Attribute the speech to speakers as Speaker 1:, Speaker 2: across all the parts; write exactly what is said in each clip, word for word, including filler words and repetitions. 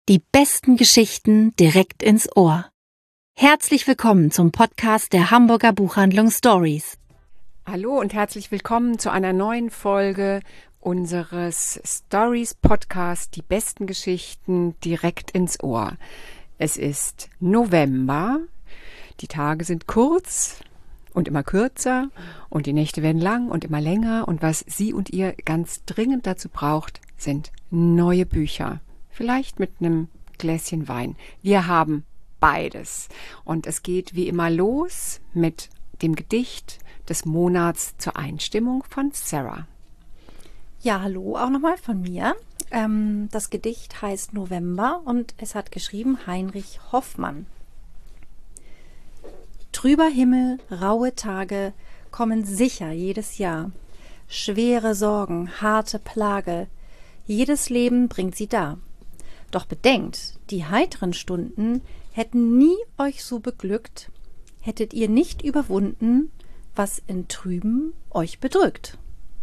Speaker 1: Die besten Geschichten direkt ins Ohr. Herzlich willkommen zum Podcast der Hamburger Buchhandlung Stories.
Speaker 2: Hallo und herzlich willkommen zu einer neuen Folge unseres Stories Podcast Die besten Geschichten direkt ins Ohr. Es ist November, die Tage sind kurz und immer kürzer und die Nächte werden lang und immer länger und was Sie und ihr ganz dringend dazu braucht, sind neue Bücher. Vielleicht mit einem Gläschen Wein. Wir haben beides. Und es geht wie immer los mit dem Gedicht des Monats zur Einstimmung von Sarah.
Speaker 3: Ja, hallo auch nochmal von mir. Ähm, das Gedicht heißt November und es hat geschrieben Heinrich Hoffmann. Trüber Himmel, raue Tage kommen sicher jedes Jahr. Schwere Sorgen, harte Plage, jedes Leben bringt sie da. Doch bedenkt, die heiteren Stunden hätten nie euch so beglückt, hättet ihr nicht überwunden, was in Trüben euch bedrückt.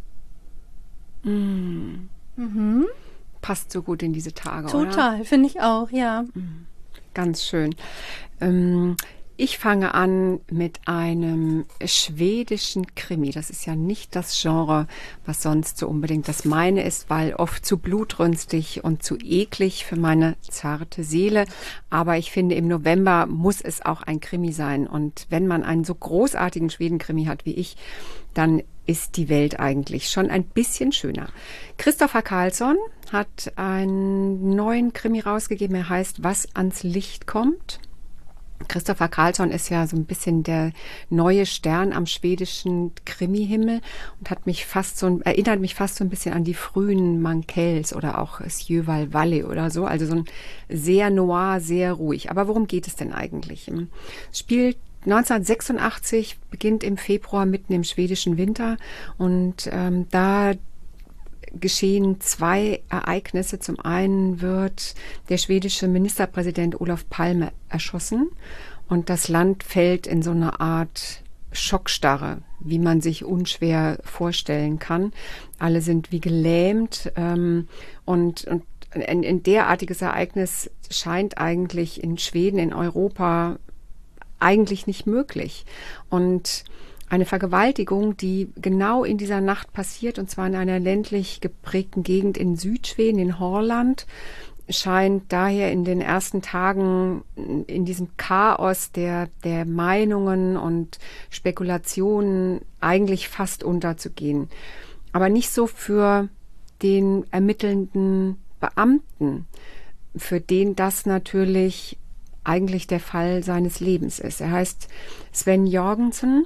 Speaker 2: Mm.
Speaker 3: Mhm.
Speaker 2: Passt so gut in diese Tage,
Speaker 3: Total,
Speaker 2: oder?
Speaker 3: finde ich auch, ja.
Speaker 2: Mm. Ganz schön. Ähm, Ich fange an mit einem schwedischen Krimi. Das ist ja nicht das Genre, was sonst so unbedingt das meine ist, weil oft zu blutrünstig und zu eklig für meine zarte Seele. Aber ich finde, im November muss es auch ein Krimi sein. Und wenn man einen so großartigen Schweden-Krimi hat wie ich, dann ist die Welt eigentlich schon ein bisschen schöner. Christopher Carlsson hat einen neuen Krimi rausgegeben. Er heißt Was ans Licht kommt. Christopher Carlsson ist ja so ein bisschen der neue Stern am schwedischen Krimihimmel und hat mich fast so, erinnert mich fast so ein bisschen an die frühen Mankells oder auch Sjöwall Valley oder so. Also so ein sehr noir, sehr ruhig. Aber worum geht es denn eigentlich? Es spielt neunzehnhundertsechsundachtzig, beginnt im Februar mitten im schwedischen Winter und ähm, da geschehen zwei Ereignisse. Zum einen wird der schwedische Ministerpräsident Olof Palme erschossen und das Land fällt in so eine Art Schockstarre, wie man sich unschwer vorstellen kann. Alle sind wie gelähmt ähm, und, und ein, ein derartiges Ereignis scheint eigentlich in Schweden, in Europa eigentlich nicht möglich. Und eine Vergewaltigung, die genau in dieser Nacht passiert, und zwar in einer ländlich geprägten Gegend in Südschweden, in Horland, scheint daher in den ersten Tagen in diesem Chaos der, der Meinungen und Spekulationen eigentlich fast unterzugehen. Aber nicht so für den ermittelnden Beamten, für den das natürlich eigentlich der Fall seines Lebens ist. Er heißt Sven Jorgensen.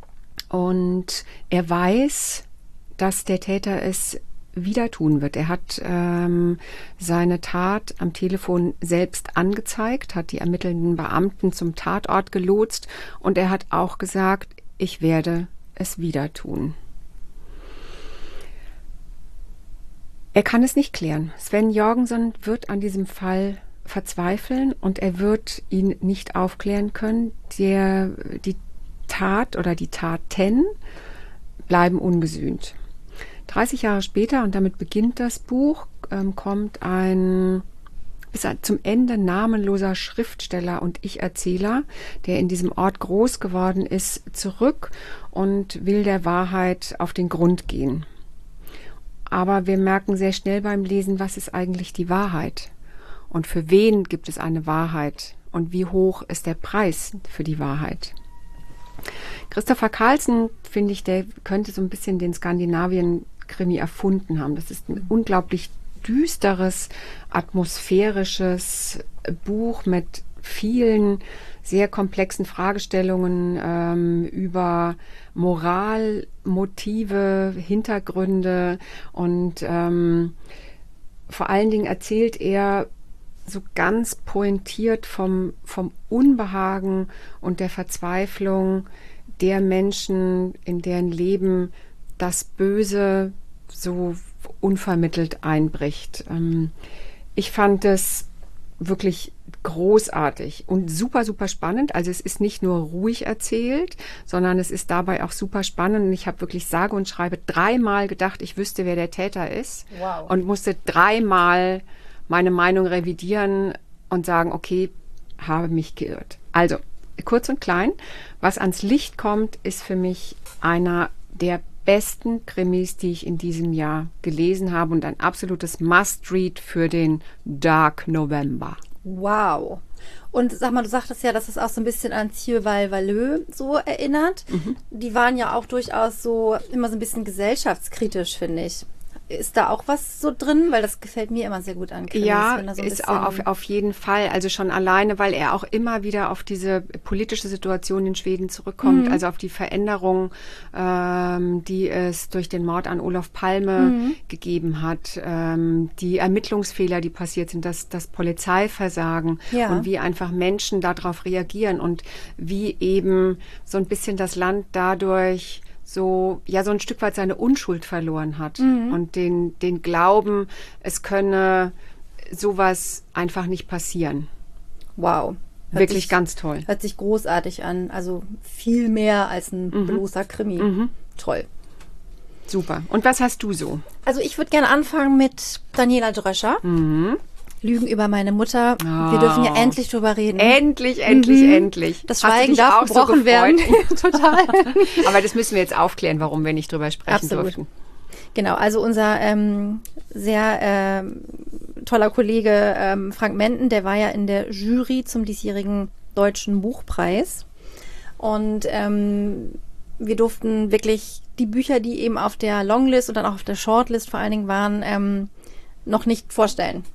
Speaker 2: Und er weiß, dass der Täter es wieder tun wird. Er hat ähm, seine Tat am Telefon selbst angezeigt, hat die ermittelnden Beamten zum Tatort gelotst und er hat auch gesagt, ich werde es wieder tun. Er kann es nicht klären. Sven Jorgensen wird an diesem Fall verzweifeln und er wird ihn nicht aufklären können. Der, die Tat oder die Taten bleiben ungesühnt. dreißig Jahre später, und damit beginnt das Buch, ähm, kommt ein bis zum Ende namenloser Schriftsteller und Ich-Erzähler, der in diesem Ort groß geworden ist, zurück und will der Wahrheit auf den Grund gehen. Aber wir merken sehr schnell beim Lesen, was ist eigentlich die Wahrheit? Und für wen gibt es eine Wahrheit? Und wie hoch ist der Preis für die Wahrheit? Christopher Carlsson, finde ich, der könnte so ein bisschen den Skandinavien-Krimi erfunden haben. Das ist ein unglaublich düsteres, atmosphärisches Buch mit vielen sehr komplexen Fragestellungen ähm, über Moral, Motive, Hintergründe und ähm, vor allen Dingen erzählt er so ganz pointiert vom, vom Unbehagen und der Verzweiflung der Menschen, in deren Leben das Böse so unvermittelt einbricht. Ähm, ich fand es wirklich großartig und super, super spannend. Also es ist nicht nur ruhig erzählt, sondern es ist dabei auch super spannend. Und ich habe wirklich sage und schreibe dreimal gedacht, ich wüsste, wer der Täter ist.
Speaker 3: Wow.
Speaker 2: Und musste dreimal meine Meinung revidieren und sagen, okay, habe mich geirrt. Also, kurz und klein, was ans Licht kommt, ist für mich einer der besten Krimis, die ich in diesem Jahr gelesen habe und ein absolutes Must-Read für den Dark November.
Speaker 3: Wow. Und sag mal, du sagtest ja, dass es auch so ein bisschen an Thieu Val-Valleux so erinnert. Mhm. Die waren ja auch durchaus so immer so ein bisschen gesellschaftskritisch, finde ich. Ist da auch was so drin? Weil das gefällt mir immer sehr gut an Krimis.
Speaker 2: Ja,
Speaker 3: wenn da so ein
Speaker 2: ist auf, auf jeden Fall. Also schon alleine, weil er auch immer wieder auf diese politische Situation in Schweden zurückkommt. Mhm. Also auf die Veränderung, ähm, die es durch den Mord an Olof Palme mhm. gegeben hat. Ähm, die Ermittlungsfehler, die passiert sind, das, das Polizeiversagen. Ja. Und wie einfach Menschen darauf reagieren. Und wie eben so ein bisschen das Land dadurch so, ja, so ein Stück weit seine Unschuld verloren hat mhm. und den, den Glauben, es könne sowas einfach nicht passieren.
Speaker 3: Wow. Hört
Speaker 2: Wirklich
Speaker 3: sich,
Speaker 2: ganz toll.
Speaker 3: Hört sich großartig an. Also viel mehr als ein mhm. bloßer Krimi. Mhm. Toll.
Speaker 2: Super. Und was hast du so?
Speaker 3: Also ich würde gerne anfangen mit Daniela Dröscher. Mhm. Lügen über meine Mutter. Oh. Wir dürfen ja endlich drüber reden.
Speaker 2: Endlich, endlich, mhm. endlich.
Speaker 3: Das Schweigen darf gebrochen so werden. Total.
Speaker 2: Aber das müssen wir jetzt aufklären, warum wir nicht drüber sprechen
Speaker 3: Absolut.
Speaker 2: durften.
Speaker 3: Genau, also unser ähm, sehr ähm, toller Kollege ähm, Frank Menden, der war ja in der Jury zum diesjährigen Deutschen Buchpreis. Und ähm, wir durften wirklich die Bücher, die eben auf der Longlist und dann auch auf der Shortlist vor allen Dingen waren, ähm, noch nicht vorstellen.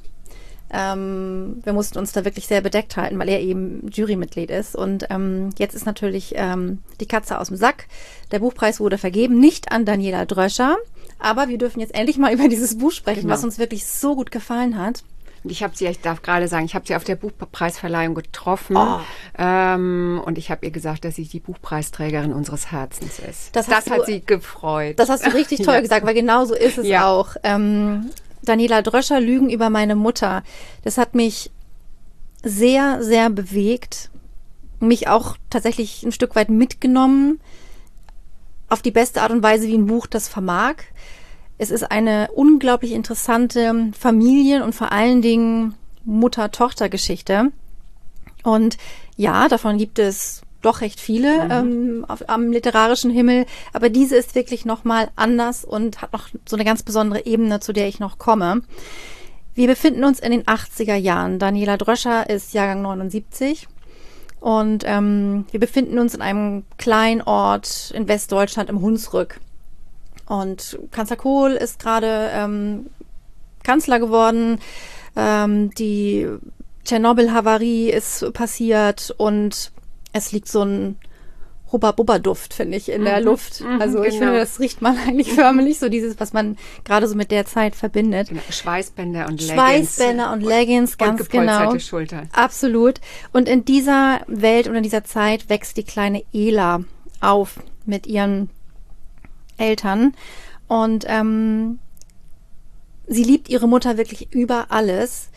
Speaker 3: Ähm, wir mussten uns da wirklich sehr bedeckt halten, weil er eben Jurymitglied ist. Und ähm, jetzt ist natürlich ähm, die Katze aus dem Sack. Der Buchpreis wurde vergeben, nicht an Daniela Dröscher. Aber wir dürfen jetzt endlich mal über dieses Buch sprechen, genau. was uns wirklich so gut gefallen hat.
Speaker 2: Und ich habe sie, ich darf gerade sagen, ich habe sie auf der Buchpreisverleihung getroffen.
Speaker 3: Oh.
Speaker 2: Ähm, und ich habe ihr gesagt, dass sie die Buchpreisträgerin unseres Herzens ist.
Speaker 3: Das,
Speaker 2: das
Speaker 3: du,
Speaker 2: hat sie gefreut.
Speaker 3: Das hast du richtig toll ja. gesagt, weil genau so ist es
Speaker 2: ja.
Speaker 3: auch. Ähm, Daniela Dröscher, Lügen über meine Mutter. Das hat mich sehr, sehr bewegt. Mich auch tatsächlich ein Stück weit mitgenommen. Auf die beste Art und Weise, wie ein Buch das vermag. Es ist eine unglaublich interessante Familien- und vor allen Dingen Mutter-Tochter-Geschichte. Und ja, davon gibt es doch recht viele mhm. ähm, auf, am literarischen Himmel. Aber diese ist wirklich nochmal anders und hat noch so eine ganz besondere Ebene, zu der ich noch komme. Wir befinden uns in den achtziger Jahren. Daniela Dröscher ist Jahrgang neunundsiebzig. Und ähm, wir befinden uns in einem kleinen Ort in Westdeutschland im Hunsrück. Und Kanzler Kohl ist gerade ähm, Kanzler geworden. Ähm, die Tschernobyl-Havarie ist passiert und es liegt so ein Hubba-Bubba-Duft, finde ich, in der mhm, Luft. Also ich genau. finde, das riecht man eigentlich förmlich, so dieses, was man gerade so mit der Zeit verbindet.
Speaker 2: Genau. Schweißbänder und Leggings.
Speaker 3: Schweißbänder und Leggings, ganz
Speaker 2: und gepolsterte
Speaker 3: genau.
Speaker 2: Schultern.
Speaker 3: Absolut. Und in dieser Welt und in dieser Zeit wächst die kleine Ela auf mit ihren Eltern. Und ähm, sie liebt ihre Mutter wirklich über alles.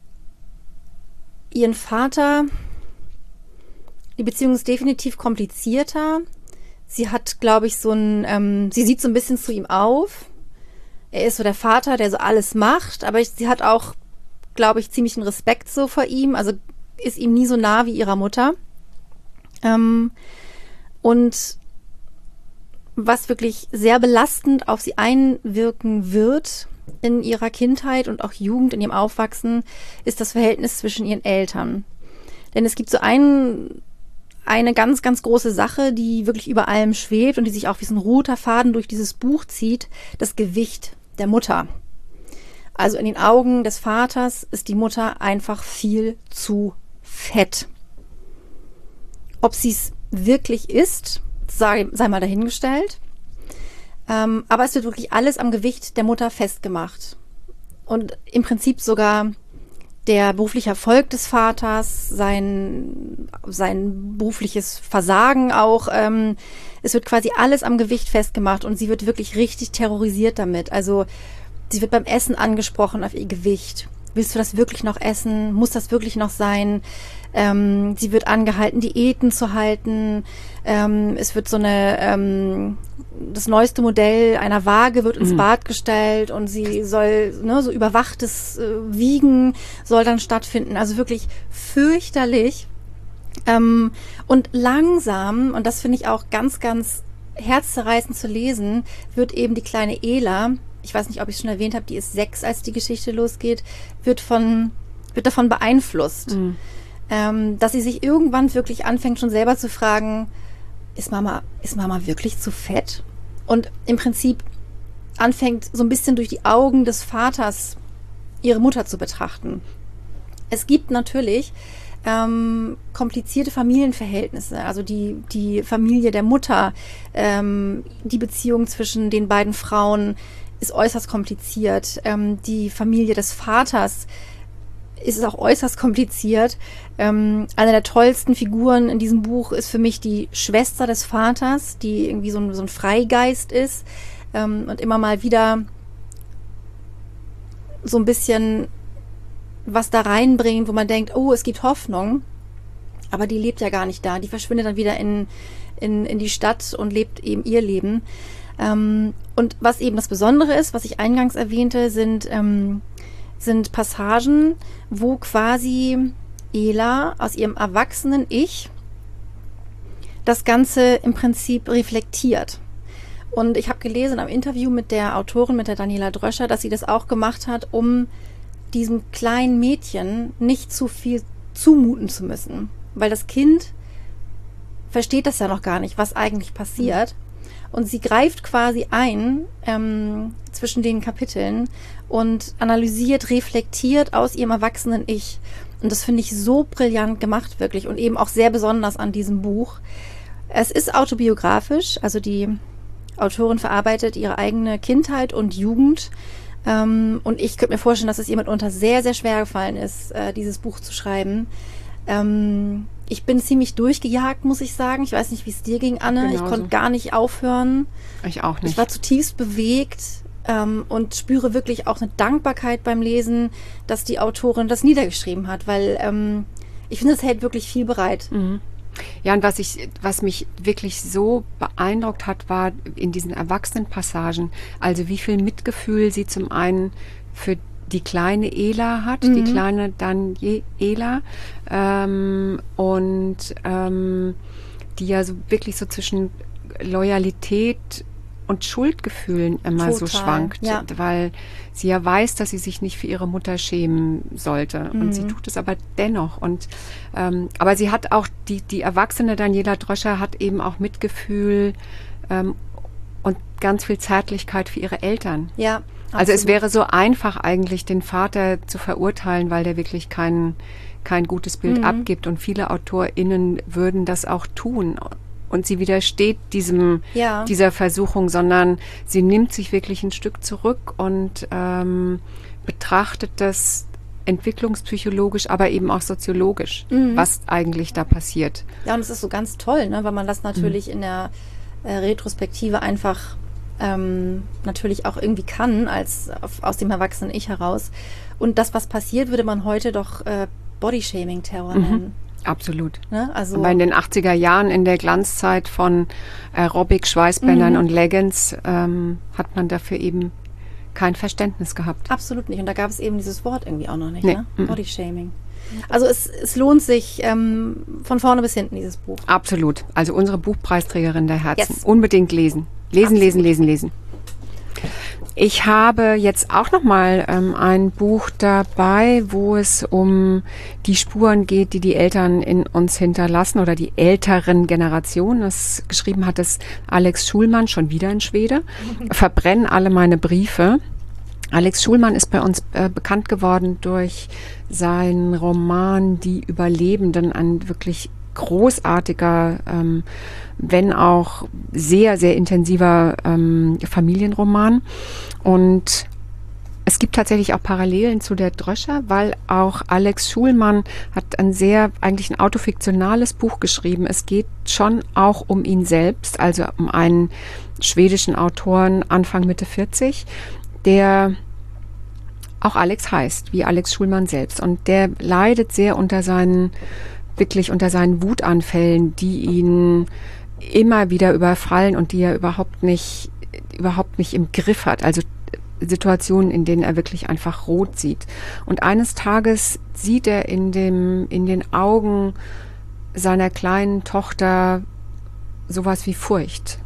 Speaker 3: Ihren Vater... Die Beziehung ist definitiv komplizierter. Sie hat, glaube ich, so ein, ähm, sie sieht so ein bisschen zu ihm auf. Er ist so der Vater, der so alles macht, aber ich, sie hat auch, glaube ich, ziemlich einen Respekt so vor ihm, also ist ihm nie so nah wie ihrer Mutter. Ähm, und was wirklich sehr belastend auf sie einwirken wird in ihrer Kindheit und auch Jugend, in ihrem Aufwachsen, ist das Verhältnis zwischen ihren Eltern. Denn es gibt so einen Eine ganz, ganz große Sache, die wirklich über allem schwebt und die sich auch wie so ein roter Faden durch dieses Buch zieht, das Gewicht der Mutter. Also in den Augen des Vaters ist die Mutter einfach viel zu fett. Ob sie es wirklich ist, sei, sei mal dahingestellt. Ähm, aber es wird wirklich alles am Gewicht der Mutter festgemacht. Und im Prinzip sogar der berufliche Erfolg des Vaters, sein, sein berufliches Versagen auch. Ähm, es wird quasi alles am Gewicht festgemacht und sie wird wirklich richtig terrorisiert damit. Also sie wird beim Essen angesprochen auf ihr Gewicht, willst du das wirklich noch essen? Muss das wirklich noch sein? Ähm, sie wird angehalten, Diäten zu halten. Ähm, es wird so eine, ähm, das neueste Modell einer Waage wird ins mhm. Bad gestellt und sie soll, ne, so überwachtes äh, Wiegen soll dann stattfinden. Also wirklich fürchterlich. Ähm, und langsam, und das finde ich auch ganz, ganz herzzerreißend zu lesen, wird eben die kleine Ela, ich weiß nicht, ob ich es schon erwähnt habe, die ist sechs, als die Geschichte losgeht, wird von, wird davon beeinflusst. Mhm. Ähm, dass sie sich irgendwann wirklich anfängt, schon selber zu fragen, ist Mama, ist Mama wirklich zu fett? Und im Prinzip anfängt, so ein bisschen durch die Augen des Vaters ihre Mutter zu betrachten. Es gibt natürlich ähm, komplizierte Familienverhältnisse, also die, die Familie der Mutter, ähm, die Beziehung zwischen den beiden Frauen ist äußerst kompliziert. Ähm, die Familie des Vaters ist es auch äußerst kompliziert. Ähm, eine der tollsten Figuren in diesem Buch ist für mich die Schwester des Vaters, die irgendwie so ein, so ein Freigeist ist ähm, und immer mal wieder so ein bisschen was da reinbringt, wo man denkt, oh, es gibt Hoffnung, aber die lebt ja gar nicht da. Die verschwindet dann wieder in, in, in die Stadt und lebt eben ihr Leben. Ähm, und was eben das Besondere ist, was ich eingangs erwähnte, sind ähm, sind Passagen, wo quasi Ela aus ihrem erwachsenen Ich das Ganze im Prinzip reflektiert. Und ich habe gelesen am Interview mit der Autorin, mit der Daniela Dröscher, dass sie das auch gemacht hat, um diesem kleinen Mädchen nicht zu viel zumuten zu müssen. Weil das Kind versteht das ja noch gar nicht, was eigentlich passiert. Und sie greift quasi ein ähm, zwischen den Kapiteln und analysiert, reflektiert aus ihrem erwachsenen Ich. Und das finde ich so brillant gemacht, wirklich. Und eben auch sehr besonders an diesem Buch. Es ist autobiografisch, also die Autorin verarbeitet ihre eigene Kindheit und Jugend. Ähm, und ich könnte mir vorstellen, dass es ihr mitunter sehr, sehr schwer gefallen ist, äh, dieses Buch zu schreiben. Ähm, ich bin ziemlich durchgejagt, muss ich sagen. Ich weiß nicht, wie es dir ging, Anne. Genauso. Ich konnte gar nicht aufhören.
Speaker 2: Ich auch nicht.
Speaker 3: Ich war zutiefst bewegt ähm, und spüre wirklich auch eine Dankbarkeit beim Lesen, dass die Autorin das niedergeschrieben hat, weil ähm, ich finde, es hält wirklich viel bereit.
Speaker 2: Mhm. Ja, und was ich, was mich wirklich so beeindruckt hat, war in diesen Erwachsenenpassagen, also wie viel Mitgefühl sie zum einen für die kleine Ela hat, mhm. die kleine Daniela, ähm, und ähm, die ja so wirklich so zwischen Loyalität und Schuldgefühlen immer Total, so schwankt, ja. weil sie ja weiß, dass sie sich nicht für ihre Mutter schämen sollte. Mhm. Und sie tut es aber dennoch. Und ähm, aber sie hat auch, die, die erwachsene Daniela Dröscher hat eben auch Mitgefühl ähm, und ganz viel Zärtlichkeit für ihre Eltern.
Speaker 3: Ja.
Speaker 2: Also absolut. Es wäre so einfach eigentlich, den Vater zu verurteilen, weil der wirklich kein, kein gutes Bild mhm. abgibt. Und viele AutorInnen würden das auch tun. Und sie widersteht diesem, ja. dieser Versuchung, sondern sie nimmt sich wirklich ein Stück zurück und ähm, betrachtet das entwicklungspsychologisch, aber eben auch soziologisch, mhm. was eigentlich da passiert.
Speaker 3: Ja, und es ist so ganz toll, ne, weil man das natürlich mhm. in der äh, Retrospektive einfach ähm, natürlich auch irgendwie kann, als auf, aus dem erwachsenen Ich heraus. Und das, was passiert, würde man heute doch äh, Bodyshaming-Terror
Speaker 2: mhm.
Speaker 3: nennen.
Speaker 2: Absolut.
Speaker 3: Ne? Also
Speaker 2: aber in den achtziger Jahren, in der Glanzzeit von Aerobic, Schweißbändern mhm. und Leggings, ähm, hat man dafür eben kein Verständnis gehabt.
Speaker 3: Absolut nicht. Und da gab es eben dieses Wort irgendwie auch noch nicht,
Speaker 2: nee.
Speaker 3: ne?
Speaker 2: Mhm.
Speaker 3: Bodyshaming. Also es, es lohnt sich ähm, von vorne bis hinten, dieses Buch.
Speaker 2: Absolut. Also unsere Buchpreisträgerin der Herzen.
Speaker 3: Yes.
Speaker 2: Unbedingt lesen. Lesen,
Speaker 3: Absolut.
Speaker 2: lesen, lesen, lesen. Ich habe jetzt auch noch mal ähm, ein Buch dabei, wo es um die Spuren geht, die die Eltern in uns hinterlassen oder die älteren Generationen. Das geschrieben hat es Alex Schulman, schon wieder ein Schwede. Verbrennen alle meine Briefe. Alex Schulman ist bei uns äh, bekannt geworden durch seinen Roman Die Überlebenden, ein wirklich großartiger, ähm, wenn auch sehr, sehr intensiver ähm, Familienroman. Und es gibt tatsächlich auch Parallelen zu der Dröscher, weil auch Alex Schulman hat ein sehr, eigentlich ein autofiktionales Buch geschrieben. Es geht schon auch um ihn selbst, also um einen schwedischen Autoren Anfang Mitte vierzig, der auch Alex heißt, wie Alex Schulman selbst. Und der leidet sehr unter seinen, wirklich unter seinen Wutanfällen, die ihn immer wieder überfallen und die er überhaupt nicht, überhaupt nicht im Griff hat. Also Situationen, in denen er wirklich einfach rot sieht. Und eines Tages sieht er in dem, in den Augen seiner kleinen Tochter sowas wie Furcht.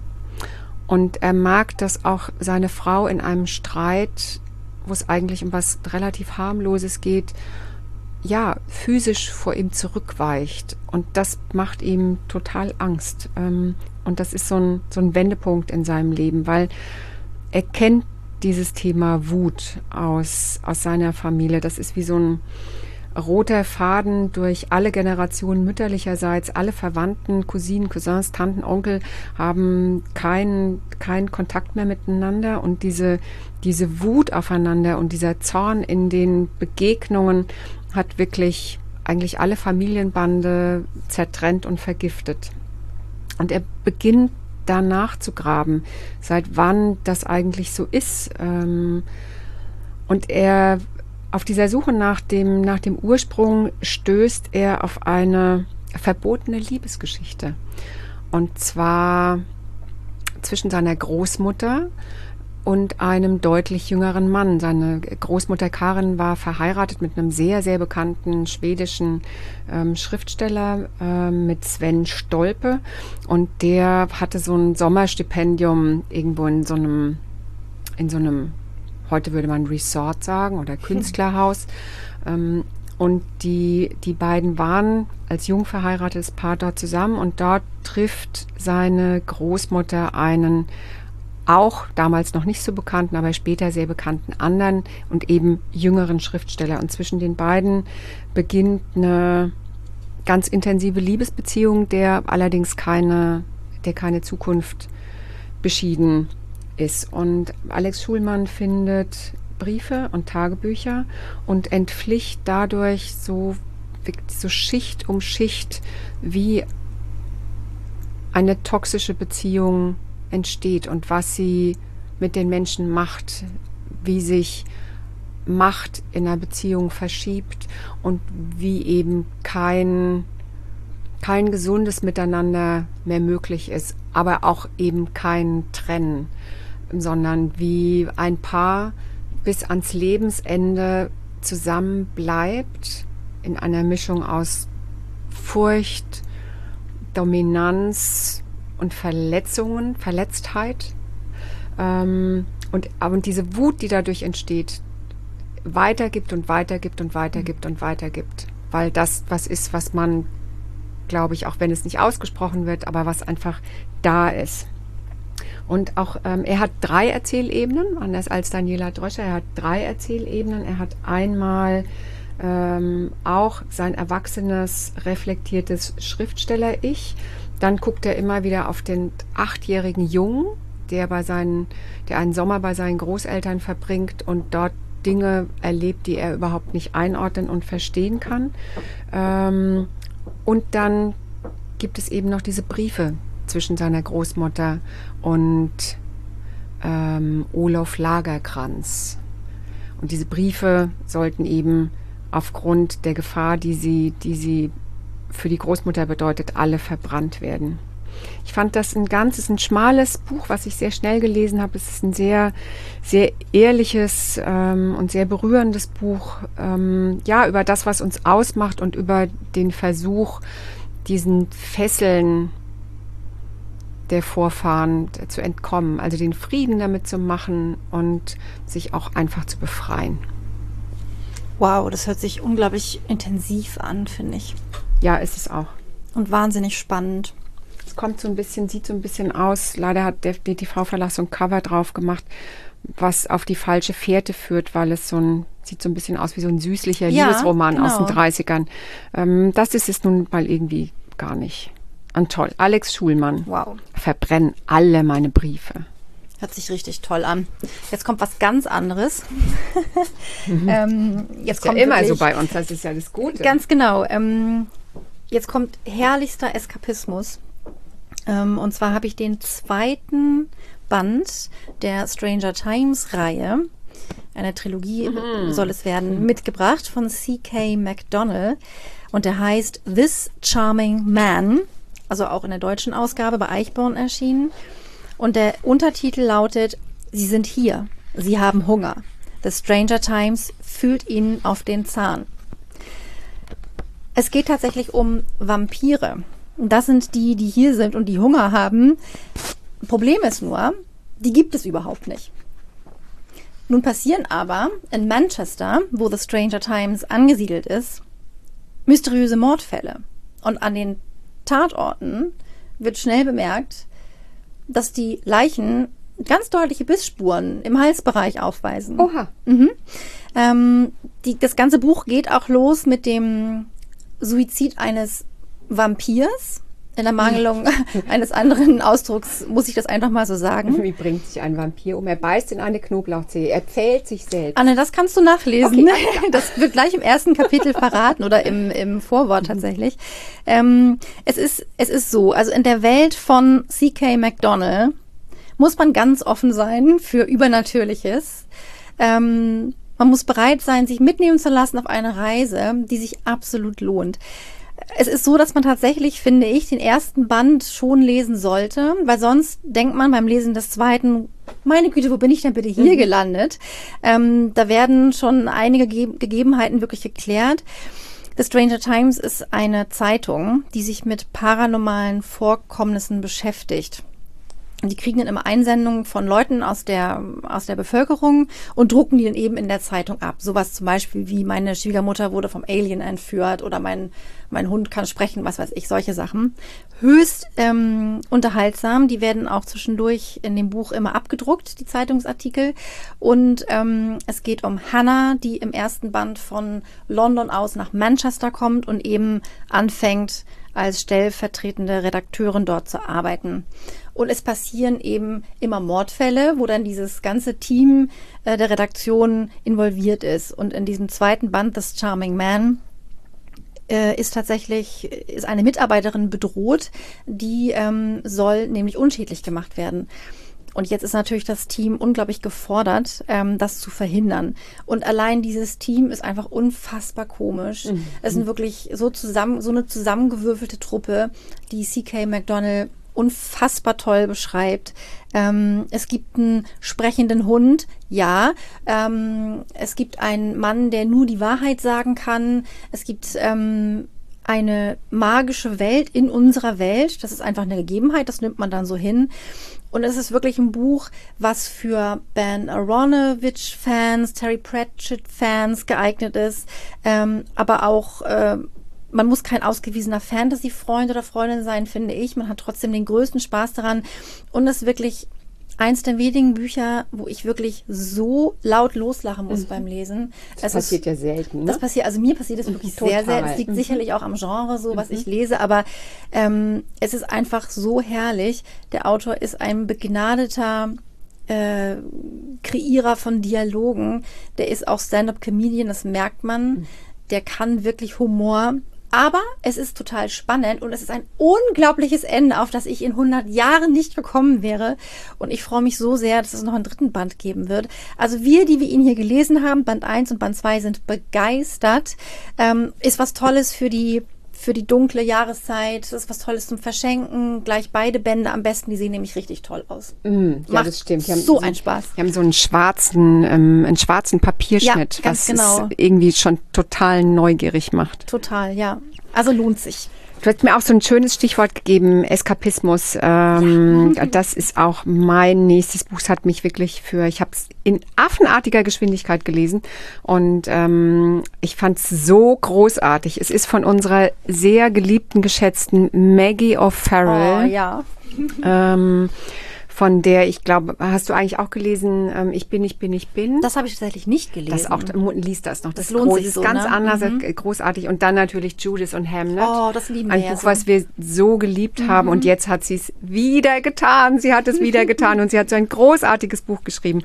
Speaker 2: Und er merkt, dass auch seine Frau in einem Streit, wo es eigentlich um was relativ Harmloses geht, ja, physisch vor ihm zurückweicht. Und das macht ihm total Angst. Und das ist so ein, so ein Wendepunkt in seinem Leben, weil er kennt dieses Thema Wut aus, aus seiner Familie. Das ist wie so ein roter Faden durch alle Generationen mütterlicherseits. Alle Verwandten, Cousinen, Cousins, Tanten, Onkel haben keinen keinen Kontakt mehr miteinander. Und diese, diese Wut aufeinander und dieser Zorn in den Begegnungen hat wirklich eigentlich alle Familienbande zertrennt und vergiftet. Und er beginnt danach zu graben, seit wann das eigentlich so ist. Und er, auf dieser Suche nach dem, nach dem Ursprung, stößt er auf eine verbotene Liebesgeschichte. Und zwar zwischen seiner Großmutter und einem deutlich jüngeren Mann. Seine Großmutter Karin war verheiratet mit einem sehr, sehr bekannten schwedischen ähm, Schriftsteller, äh, mit Sven Stolpe. Und der hatte so ein Sommerstipendium irgendwo in so einem, in so einem, heute würde man Resort sagen, oder Künstlerhaus. Ähm, und die, die beiden waren als jung verheiratetes Paar dort zusammen. Und dort trifft seine Großmutter einen auch damals noch nicht so bekannten, aber später sehr bekannten anderen und eben jüngeren Schriftsteller. Und zwischen den beiden beginnt eine ganz intensive Liebesbeziehung, der allerdings keine, der keine Zukunft beschieden ist. Und Alex Schulman findet Briefe und Tagebücher und entflicht dadurch so, so Schicht um Schicht, wie eine toxische Beziehung entsteht und was sie mit den Menschen macht, wie sich Macht in einer Beziehung verschiebt und wie eben kein, kein gesundes Miteinander mehr möglich ist, aber auch eben kein Trennen, sondern wie ein Paar bis ans Lebensende zusammen bleibt in einer Mischung aus Furcht, Dominanz und Verletzungen, Verletztheit. Ähm, und, und diese Wut, die dadurch entsteht, weitergibt und weitergibt und weitergibt und weitergibt. Weil das was ist, was man, glaube ich, auch wenn es nicht ausgesprochen wird, aber was einfach da ist. Und auch, ähm, er hat drei Erzählebenen, anders als Daniela Dröscher. Er hat drei Erzählebenen. Er hat einmal ähm, auch sein erwachsenes, reflektiertes Schriftsteller-Ich. Dann guckt er immer wieder auf den achtjährigen Jungen, der bei seinen, der einen Sommer bei seinen Großeltern verbringt und dort Dinge erlebt, die er überhaupt nicht einordnen und verstehen kann. Ähm, und dann gibt es eben noch diese Briefe zwischen seiner Großmutter und ähm, Olof Lagercrantz. Und diese Briefe sollten eben aufgrund der Gefahr, die sie, die sie für die Großmutter bedeutet, alle verbrannt werden. Ich fand das ein ganzes, ein schmales Buch, was ich sehr schnell gelesen habe. Es ist ein sehr, sehr ehrliches ähm, und sehr berührendes Buch, ähm, ja, über das, was uns ausmacht und über den Versuch, diesen Fesseln der Vorfahren zu entkommen, also den Frieden damit zu machen und sich auch einfach zu befreien.
Speaker 3: Wow, das hört sich unglaublich intensiv an, finde ich.
Speaker 2: Ja, ist es auch.
Speaker 3: Und wahnsinnig spannend.
Speaker 2: Es kommt so ein bisschen, sieht so ein bisschen aus, leider hat der D T V-Verlag so ein Cover drauf gemacht, was auf die falsche Fährte führt, weil es so ein, sieht so ein bisschen aus wie so ein süßlicher ja, Liebesroman genau. aus den dreißigern. Ähm, das ist es nun mal irgendwie gar nicht. Und toll. Alex Schulman.
Speaker 3: Wow.
Speaker 2: Verbrennen alle meine Briefe.
Speaker 3: Hört sich richtig toll an. Jetzt kommt was ganz anderes.
Speaker 2: Mhm.
Speaker 3: ähm, jetzt
Speaker 2: ist
Speaker 3: kommt
Speaker 2: ja immer
Speaker 3: wirklich,
Speaker 2: so bei uns, das ist ja das Gute.
Speaker 3: Ganz genau. Ähm, jetzt kommt herrlichster Eskapismus. Ähm, und zwar habe ich den zweiten Band der Stranger Times Reihe Eine Trilogie mhm. soll es werden, mhm. mitgebracht von C K McDonnell. Und der heißt This Charming Man, also auch in der deutschen Ausgabe bei Eichborn erschienen. Und der Untertitel lautet: Sie sind hier, Sie haben Hunger. The Stranger Times fühlt Ihnen auf den Zahn. Es geht tatsächlich um Vampire. Und das sind die, die hier sind und die Hunger haben. Problem ist nur, die gibt es überhaupt nicht. Nun passieren aber in Manchester, wo The Stranger Times angesiedelt ist, mysteriöse Mordfälle. Und an den Tatorten wird schnell bemerkt, dass die Leichen ganz deutliche Bissspuren im Halsbereich aufweisen.
Speaker 2: Oha.
Speaker 3: Mhm. Ähm, die, das ganze Buch geht auch los mit dem Suizid eines Vampirs. In der Mangelung eines anderen Ausdrucks muss ich das einfach mal so sagen.
Speaker 2: Wie bringt sich ein Vampir um? Er beißt in eine Knoblauchzehe, er pfählt sich selbst.
Speaker 3: Anne, das kannst du nachlesen.
Speaker 2: Okay.
Speaker 3: Das wird gleich im ersten Kapitel verraten oder im, im Vorwort tatsächlich. Ähm, es ist, es ist so, also in der Welt von C K McDonnell muss man ganz offen sein für Übernatürliches. Ähm, man muss bereit sein, sich mitnehmen zu lassen auf eine Reise, die sich absolut lohnt. Es ist so, dass man tatsächlich, finde ich, den ersten Band schon lesen sollte, weil sonst denkt man beim Lesen des zweiten, meine Güte, wo bin ich denn bitte hier mhm. gelandet? Ähm, da werden schon einige Ge- Gegebenheiten wirklich geklärt. The Stranger Times ist eine Zeitung, die sich mit paranormalen Vorkommnissen beschäftigt. Die kriegen dann immer Einsendungen von Leuten aus der, aus der Bevölkerung und drucken die dann eben in der Zeitung ab. Sowas zum Beispiel wie: meine Schwiegermutter wurde vom Alien entführt oder mein, mein Hund kann sprechen, was weiß ich, solche Sachen. Höchst ähm, unterhaltsam. Die werden auch zwischendurch in dem Buch immer abgedruckt, die Zeitungsartikel. Und ähm, es geht um Hannah, die im ersten Band von London aus nach Manchester kommt und eben anfängt, als stellvertretende Redakteurin dort zu arbeiten. Und es passieren eben immer Mordfälle, wo dann dieses ganze Team äh, der Redaktion involviert ist. Und in diesem zweiten Band, This Charming Man, äh, ist tatsächlich ist eine Mitarbeiterin bedroht, die ähm, soll nämlich unschädlich gemacht werden. Und jetzt ist natürlich das Team unglaublich gefordert, ähm, das zu verhindern. Und allein dieses Team ist einfach unfassbar komisch. Mhm. Es sind wirklich so zusammen, so eine zusammengewürfelte Truppe, die C K McDonnell unfassbar toll beschreibt. Ähm, es gibt einen sprechenden Hund, ja. Ähm, es gibt einen Mann, der nur die Wahrheit sagen kann. Es gibt ähm, eine magische Welt in unserer Welt. Das ist einfach eine Gegebenheit, das nimmt man dann so hin. Und es ist wirklich ein Buch, was für Ben Aronovich-Fans, Terry Pratchett-Fans geeignet ist, ähm, aber auch äh, man muss kein ausgewiesener Fantasy-Freund oder Freundin sein, finde ich. Man hat trotzdem den größten Spaß daran. Und es ist wirklich eins der wenigen Bücher, wo ich wirklich so laut loslachen muss mhm. beim Lesen.
Speaker 2: Das
Speaker 3: es
Speaker 2: passiert
Speaker 3: ist,
Speaker 2: ja selten. Ne?
Speaker 3: Das passiert, also mir passiert das wirklich
Speaker 2: Total.
Speaker 3: sehr, sehr. Es liegt mhm. sicherlich auch am Genre, so was mhm. ich lese, aber ähm, es ist einfach so herrlich. Der Autor ist ein begnadeter äh, Kreierer von Dialogen. Der ist auch Stand-up-Comedian, das merkt man. Mhm. Der kann wirklich Humor. Aber es ist total spannend und es ist ein unglaubliches Ende, auf das ich in hundert Jahren nicht gekommen wäre. Und ich freue mich so sehr, dass es noch einen dritten Band geben wird. Also wir, die wir ihn hier gelesen haben, Band eins und Band zwei, sind begeistert. Ähm, ist was Tolles für die für die dunkle Jahreszeit. Das ist was Tolles zum Verschenken. Gleich beide Bände am besten. Die sehen nämlich richtig toll aus.
Speaker 2: Mm, ja, Macht das stimmt. Die haben
Speaker 3: so, so einen Spaß.
Speaker 2: Die haben so einen schwarzen, ähm, einen schwarzen Papierschnitt,
Speaker 3: ja,
Speaker 2: was
Speaker 3: genau.
Speaker 2: es irgendwie schon total neugierig macht.
Speaker 3: Total, ja. Also lohnt sich.
Speaker 2: Du hast mir auch so ein schönes Stichwort gegeben, Eskapismus. Ähm, ja. Das ist auch mein nächstes Buch. Es hat mich wirklich für, ich habe es in affenartiger Geschwindigkeit gelesen und ähm, ich fand es so großartig. Es ist von unserer sehr geliebten, geschätzten Maggie O'Farrell.
Speaker 3: Oh, ja.
Speaker 2: ähm, von der, ich glaube, hast du eigentlich auch gelesen, ähm, Ich bin, ich bin, ich bin?
Speaker 3: Das habe ich tatsächlich nicht gelesen.
Speaker 2: Das auch, liest das noch. Das,
Speaker 3: das lohnt
Speaker 2: groß,
Speaker 3: sich
Speaker 2: ist
Speaker 3: so,
Speaker 2: ganz
Speaker 3: ne?
Speaker 2: anders,
Speaker 3: mhm.
Speaker 2: großartig. Und dann natürlich Judas und Hamlet.
Speaker 3: Oh, das lieben wir
Speaker 2: Ein
Speaker 3: ja
Speaker 2: Buch,
Speaker 3: so.
Speaker 2: was wir so geliebt mhm. haben. Und jetzt hat sie es wieder getan. Sie hat es wieder getan. Und sie hat so ein großartiges Buch geschrieben.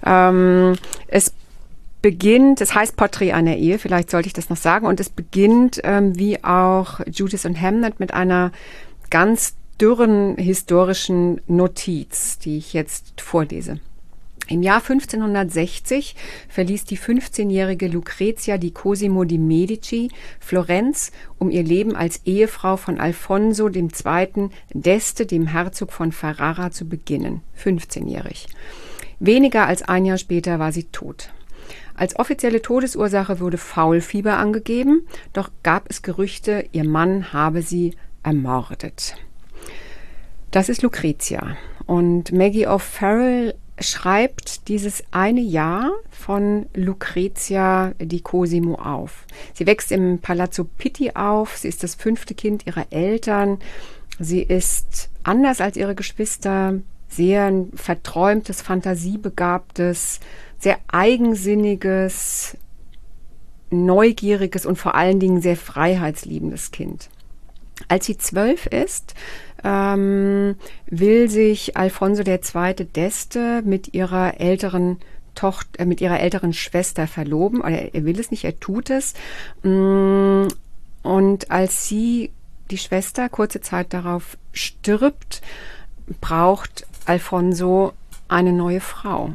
Speaker 2: Ähm, es beginnt, es heißt Porträt einer Ehe, vielleicht sollte ich das noch sagen. Und es beginnt, ähm, wie auch Judas und Hamlet, mit einer ganz dürren historischen Notiz, die ich jetzt vorlese. Im Jahr fünfzehnhundertsechzig verließ die fünfzehnjährige Lucrezia di Cosimo di Medici Florenz, um ihr Leben als Ehefrau von Alfonso der Zweite d'Este, dem Herzog von Ferrara, zu beginnen. fünfzehnjährig. Weniger als ein Jahr später war sie tot. Als offizielle Todesursache wurde Faulfieber angegeben, doch gab es Gerüchte, ihr Mann habe sie ermordet. Das ist Lucrezia. Und Maggie O'Farrell schreibt dieses eine Jahr von Lucrezia di Cosimo auf. Sie wächst im Palazzo Pitti auf, sie ist das fünfte Kind ihrer Eltern. Sie ist anders als ihre Geschwister, sehr ein verträumtes, fantasiebegabtes, sehr eigensinniges, neugieriges und vor allen Dingen sehr freiheitsliebendes Kind. Als sie zwölf ist, ähm, will sich Alfonso der Zweite d'Este mit ihrer älteren Tochter, äh, mit ihrer älteren Schwester verloben. Oder er will es nicht, er tut es. Und als sie, die Schwester, kurze Zeit darauf stirbt, braucht Alfonso eine neue Frau.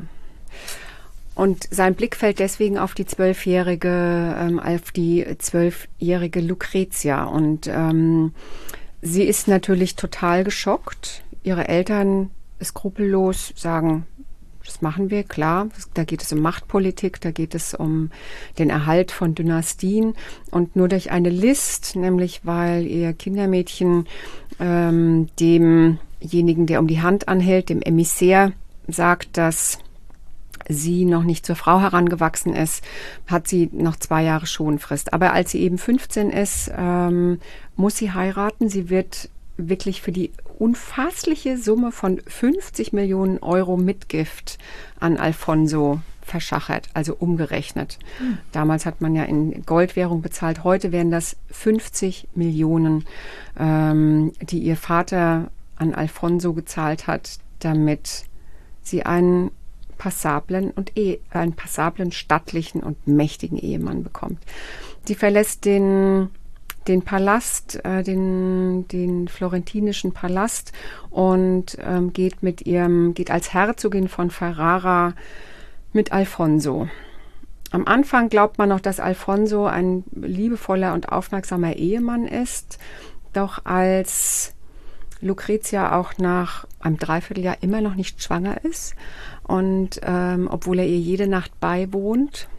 Speaker 2: Und sein Blick fällt deswegen auf die zwölfjährige, ähm, auf die zwölfjährige Lucrezia. Und ähm, sie ist natürlich total geschockt. Ihre Eltern skrupellos sagen, das machen wir, klar. Da geht es um Machtpolitik, da geht es um den Erhalt von Dynastien. Und nur durch eine List, nämlich weil ihr Kindermädchen ähm, demjenigen, der um die Hand anhält, dem Emissär, sagt, dass sie noch nicht zur Frau herangewachsen ist, hat sie noch zwei Jahre Schonfrist. Aber als sie eben fünfzehn ist, ähm, muss sie heiraten. Sie wird wirklich für die unfassliche Summe von fünfzig Millionen Euro Mitgift an Alfonso verschachert, also umgerechnet. Mhm. Damals hat man ja in Goldwährung bezahlt. Heute wären das fünfzig Millionen, ähm, die ihr Vater an Alfonso gezahlt hat, damit sie einen passablen und eh, einen passablen, stattlichen und mächtigen Ehemann bekommt. Sie verlässt den, den Palast, äh, den, den florentinischen Palast und ähm, geht mit ihrem, geht als Herzogin von Ferrara mit Alfonso. Am Anfang glaubt man noch, dass Alfonso ein liebevoller und aufmerksamer Ehemann ist, doch als Lucrezia auch nach einem Dreivierteljahr immer noch nicht schwanger ist und ähm, obwohl er ihr jede Nacht beiwohnt,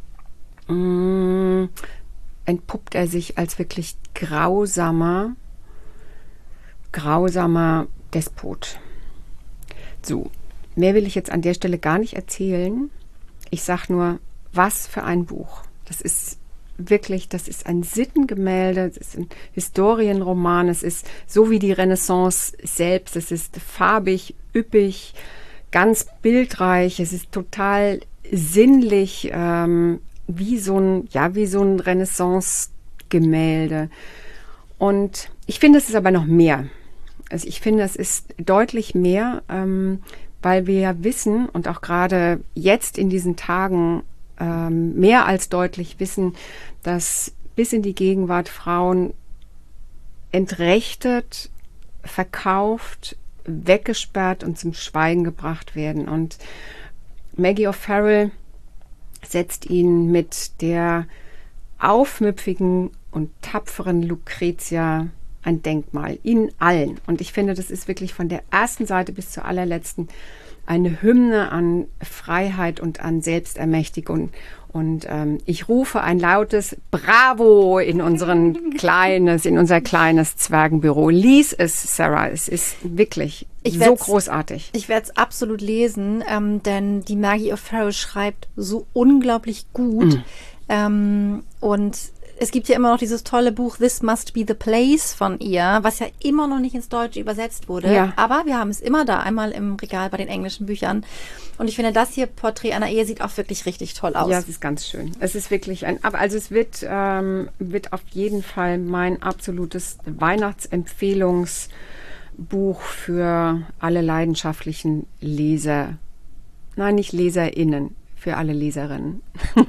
Speaker 2: mh, entpuppt er sich als wirklich grausamer, grausamer Despot. So, mehr will ich jetzt an der Stelle gar nicht erzählen. Ich sage nur, was für ein Buch. Das ist wirklich, das ist ein Sittengemälde, es ist ein Historienroman, es ist so wie die Renaissance selbst, es ist farbig, üppig, ganz bildreich, es ist total sinnlich, ähm, wie so ein, ja, wie so ein Renaissance-Gemälde. Und ich finde, es ist aber noch mehr. Also ich finde, es ist deutlich mehr, ähm, weil wir ja wissen und auch gerade jetzt in diesen Tagen ähm, mehr als deutlich wissen, dass bis in die Gegenwart Frauen entrechtet, verkauft, weggesperrt und zum Schweigen gebracht werden. Und Maggie O'Farrell setzt ihn mit der aufmüpfigen und tapferen Lucrezia ein Denkmal, ihnen allen. Und ich finde, das ist wirklich von der ersten Seite bis zur allerletzten eine Hymne an Freiheit und an Selbstermächtigung. Und ähm, ich rufe ein lautes Bravo in unseren kleines, in unser kleines Zwergenbüro. Lies es, Sarah. Es ist wirklich ich so großartig.
Speaker 3: Ich werde es absolut lesen, ähm, denn die Maggie O'Farrell schreibt so unglaublich gut. Mm. Ähm, und es gibt ja immer noch dieses tolle Buch This Must Be the Place von ihr, was ja immer noch nicht ins Deutsche übersetzt wurde. Ja. Aber wir haben es immer da, einmal im Regal bei den englischen Büchern. Und ich finde, das hier, Porträt einer Ehe, sieht auch wirklich richtig toll aus.
Speaker 2: Ja, es ist ganz schön. Es ist wirklich ein, aber also es wird, ähm, wird auf jeden Fall mein absolutes Weihnachtsempfehlungsbuch für alle leidenschaftlichen Leser. Nein, nicht LeserInnen. Für alle Leserinnen.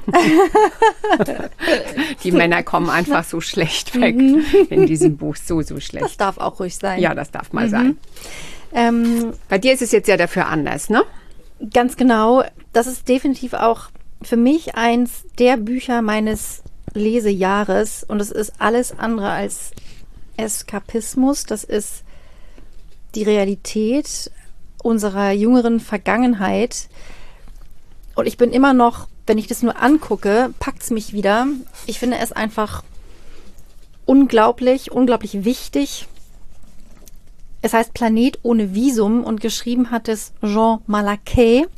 Speaker 2: Die Männer kommen einfach so schlecht weg mhm. in diesem Buch. So, so schlecht.
Speaker 3: Das darf auch ruhig sein.
Speaker 2: Ja, das darf mal mhm. sein.
Speaker 3: Ähm,
Speaker 2: Bei dir ist es jetzt ja dafür anders, ne?
Speaker 3: Ganz genau. Das ist definitiv auch für mich eins der Bücher meines Lesejahres. Und es ist alles andere als Eskapismus. Das ist die Realität unserer jüngeren Vergangenheit. Und ich bin immer noch, wenn ich das nur angucke, packt es mich wieder. Ich finde es einfach unglaublich, unglaublich wichtig. Es heißt Planet ohne Visum und geschrieben hat es Jean Malaquais,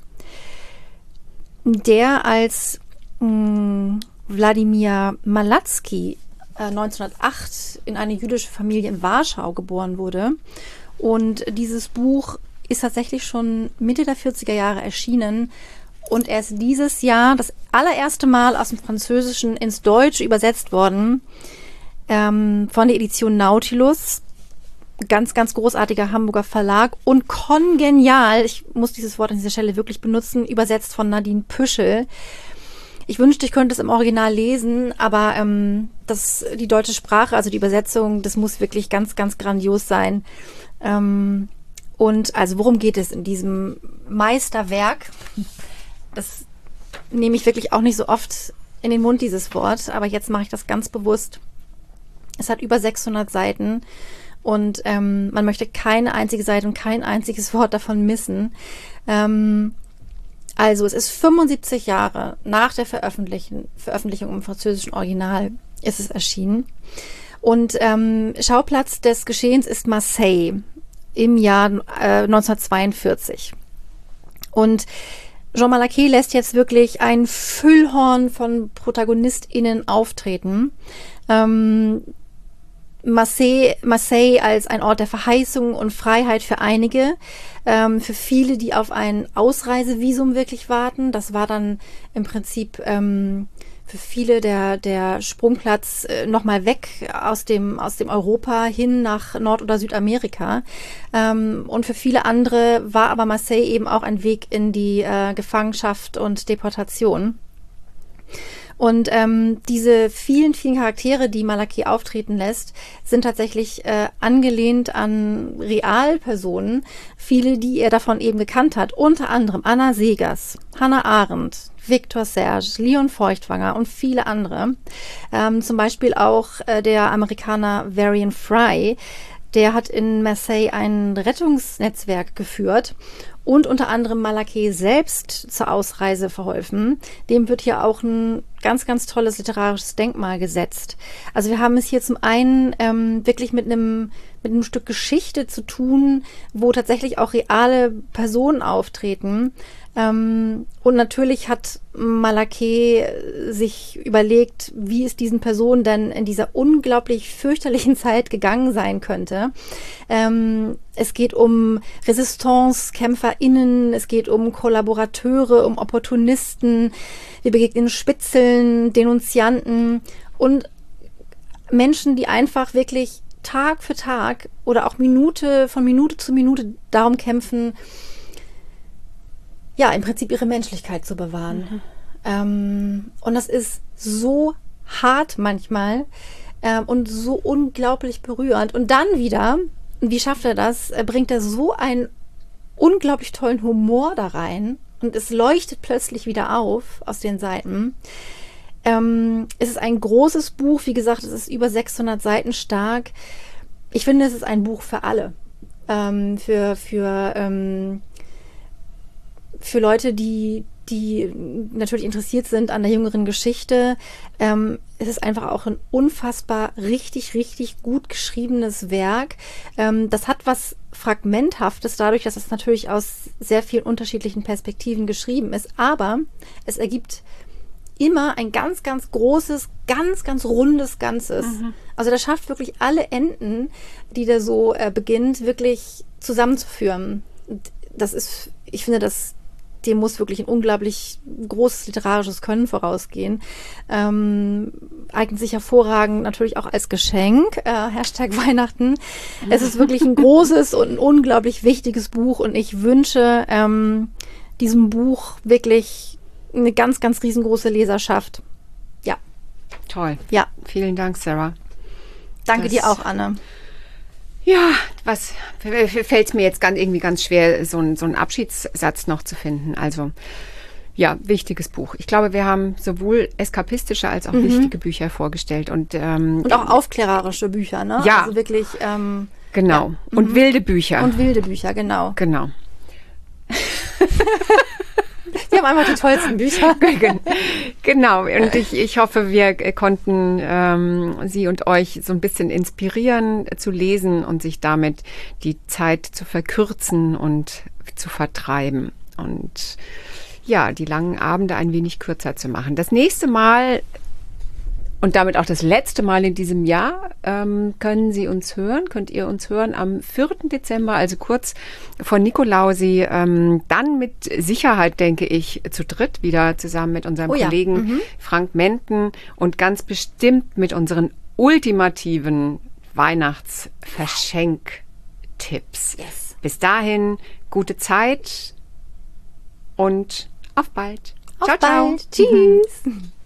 Speaker 3: der als mh, Wladimir Malatzki äh, neunzehnhundertacht in eine jüdische Familie in Warschau geboren wurde. Und dieses Buch ist tatsächlich schon Mitte der vierziger Jahre erschienen und erst dieses Jahr das allererste Mal aus dem Französischen ins Deutsche übersetzt worden, ähm, von der Edition Nautilus. Ganz, ganz großartiger Hamburger Verlag und kongenial, ich muss dieses Wort an dieser Stelle wirklich benutzen, übersetzt von Nadine Püschel. Ich wünschte, ich könnte es im Original lesen, aber ähm, das, die deutsche Sprache, also die Übersetzung, das muss wirklich ganz, ganz grandios sein. Ähm, und also worum geht es in diesem Meisterwerk? Das nehme ich wirklich auch nicht so oft in den Mund, dieses Wort, aber jetzt mache ich das ganz bewusst. Es hat über sechshundert Seiten. Und ähm, man möchte keine einzige Seite und kein einziges Wort davon missen. Ähm, also es ist fünfundsiebzig Jahre nach der Veröffentlichung, Veröffentlichung im französischen Original ist es erschienen. Und ähm, Schauplatz des Geschehens ist Marseille im Jahr äh, neunzehnhundertzweiundvierzig. Und Jean Malaquais lässt jetzt wirklich ein Füllhorn von ProtagonistInnen auftreten. Ähm, Marseille, Marseille als ein Ort der Verheißung und Freiheit für einige, ähm, für viele, die auf ein Ausreisevisum wirklich warten. Das war dann im Prinzip ähm, für viele der, der Sprungplatz äh, nochmal weg aus dem, aus dem Europa hin nach Nord- oder Südamerika. Ähm, und für viele andere war aber Marseille eben auch ein Weg in die äh, Gefangenschaft und Deportation. Und ähm, diese vielen, vielen Charaktere, die Malaquais auftreten lässt, sind tatsächlich äh, angelehnt an Realpersonen. Viele, die er davon eben gekannt hat. Unter anderem Anna Seghers, Hannah Arendt, Victor Serge, Leon Feuchtwanger und viele andere. Ähm, zum Beispiel auch äh, der Amerikaner Varian Fry. Der hat in Marseille ein Rettungsnetzwerk geführt und unter anderem Malaquais selbst zur Ausreise verholfen. Dem wird hier auch ein ganz, ganz tolles literarisches Denkmal gesetzt. Also wir haben es hier zum einen ähm, wirklich mit einem mit einem Stück Geschichte zu tun, wo tatsächlich auch reale Personen auftreten. Ähm, und natürlich hat Malaquais sich überlegt, wie es diesen Personen denn in dieser unglaublich fürchterlichen Zeit gegangen sein könnte. Ähm, es geht um Resistance-KämpferInnen, es geht um Kollaborateure, um Opportunisten, wir begegnen Spitzeln, Denunzianten und Menschen, die einfach wirklich Tag für Tag oder auch Minute von Minute zu Minute darum kämpfen, ja, im Prinzip ihre Menschlichkeit zu bewahren. Mhm. Ähm, und das ist so hart manchmal ähm, und so unglaublich berührend. Und dann wieder, wie schafft er das? Er bringt er so einen unglaublich tollen Humor da rein und es leuchtet plötzlich wieder auf aus den Seiten. Ähm, es ist ein großes Buch, wie gesagt, es ist über sechshundert Seiten stark. Ich finde, es ist ein Buch für alle. Ähm, für für ähm, für Leute, die die natürlich interessiert sind an der jüngeren Geschichte. Ähm, es ist einfach auch ein unfassbar richtig, richtig gut geschriebenes Werk. Ähm, das hat was Fragmenthaftes, dadurch, dass es natürlich aus sehr vielen unterschiedlichen Perspektiven geschrieben ist. Aber es ergibt immer ein ganz, ganz großes, ganz, ganz rundes Ganzes. Mhm. Also der schafft wirklich alle Enden, die der so äh, beginnt, wirklich zusammenzuführen. Das ist, ich finde, das dem muss wirklich ein unglaublich großes literarisches Können vorausgehen. Ähm, eignet sich hervorragend natürlich auch als Geschenk, äh, Hashtag Weihnachten. Es ist wirklich ein großes und ein unglaublich wichtiges Buch und ich wünsche ähm, diesem Buch wirklich eine ganz, ganz riesengroße Leserschaft. Ja.
Speaker 2: Toll.
Speaker 3: Ja.
Speaker 2: Vielen Dank, Sarah.
Speaker 3: Danke
Speaker 2: das
Speaker 3: dir auch, Anne.
Speaker 2: Ja, was fällt es mir jetzt ganz, irgendwie ganz schwer, so, ein, so einen Abschiedssatz noch zu finden. Also, ja, wichtiges Buch. Ich glaube, wir haben sowohl eskapistische als auch mhm. wichtige Bücher vorgestellt. Und, ähm,
Speaker 3: und auch aufklärerische Bücher, ne?
Speaker 2: Ja.
Speaker 3: Also wirklich. Ähm,
Speaker 2: genau.
Speaker 3: Ja.
Speaker 2: Und
Speaker 3: mhm.
Speaker 2: wilde Bücher.
Speaker 3: Und wilde Bücher, genau.
Speaker 2: Genau.
Speaker 3: Wir haben einfach die tollsten Bücher.
Speaker 2: Genau. Und ich, ich hoffe, wir konnten ähm, Sie und euch so ein bisschen inspirieren zu lesen und sich damit die Zeit zu verkürzen und zu vertreiben. Und ja, die langen Abende ein wenig kürzer zu machen. Das nächste Mal und damit auch das letzte Mal in diesem Jahr ähm, können Sie uns hören, könnt ihr uns hören am vierten Dezember, also kurz vor Nikolausi, ähm, dann mit Sicherheit, denke ich, zu dritt wieder zusammen mit unserem
Speaker 3: oh ja.
Speaker 2: Kollegen
Speaker 3: mhm.
Speaker 2: Frank Menten und ganz bestimmt mit unseren ultimativen Weihnachtsverschenk-Tipps.
Speaker 3: Yes.
Speaker 2: Bis dahin, gute Zeit und auf bald.
Speaker 3: Auf
Speaker 2: Ciao,
Speaker 3: bald.
Speaker 2: ciao.
Speaker 3: Tschüss.